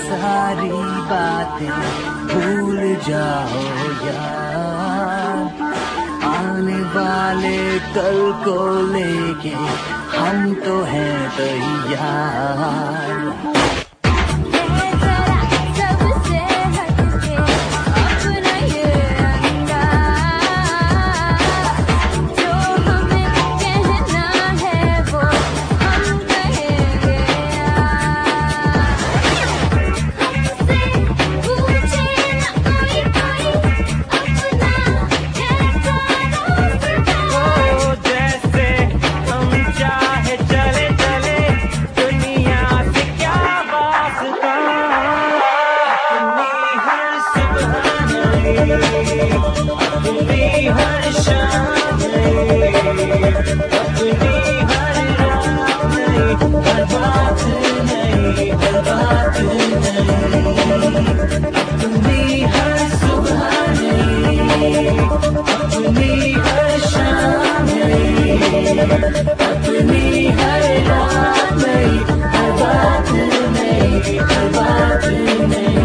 सारी बातें भूल जाओ यार। आने वाले कल को लेके हम तो हैं तैयार। अपनी हर शाम अपनी हर रात हर बात नहीं, हर बात नहीं। अपनी हर सुबह नहीं, अपनी हर शाम अपनी हर रात नहीं, हर बात नहीं, हर बात नहीं।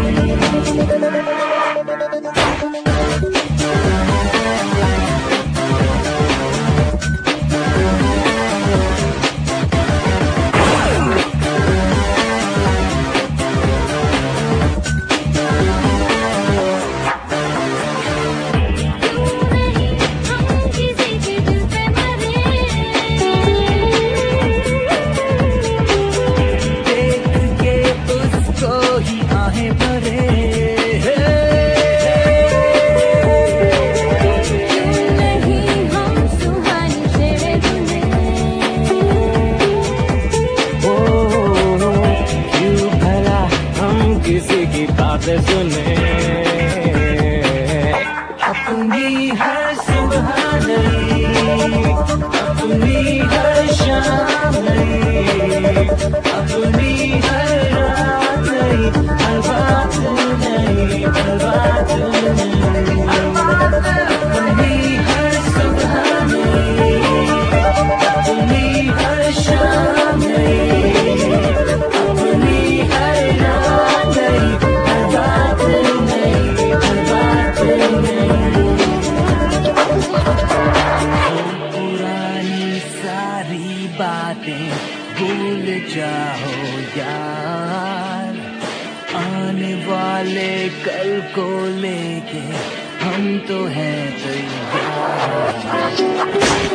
किसी की बातें सुने अपनी हर सुबह नहीं, अपनी हर शाम नहीं, अपनी हर रात नहीं, हर बात नहीं, हर बात नहीं। अपनी हर सुबह नहीं, अपनी हर शाम नहीं, अपनी हर रात नहीं, हर बात नहीं, हर बात नहीं। पुरानी सारी बातें भूल जाओ यार। आने वाले कल को लेके हम तो हैं तैयार।